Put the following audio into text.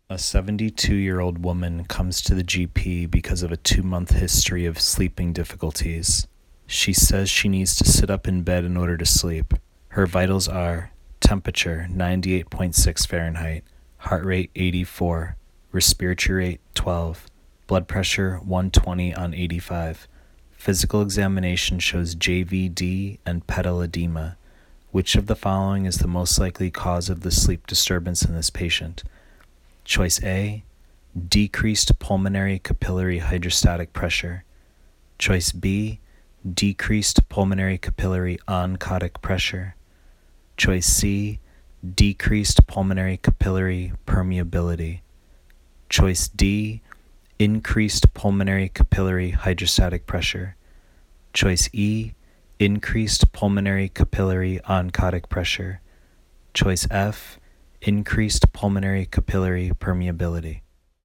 A 72-year-old woman comes to the GP because of a 2-month history of sleeping difficulties. She says she needs to sit up in bed in order to sleep. Her vitals are temperature 98.6 Fahrenheit, heart rate 84, respiratory rate 12, blood pressure 120 on 85. Physical examination shows JVD and pedal edema. Which of the following is the most likely cause of the sleep disturbance in this patient? Choice A, decreased pulmonary capillary hydrostatic pressure. Choice B, decreased pulmonary capillary oncotic pressure. Choice C, decreased pulmonary capillary permeability. Choice D, increased pulmonary capillary hydrostatic pressure. Choice E, increased pulmonary capillary oncotic pressure. Choice F, increased pulmonary capillary permeability.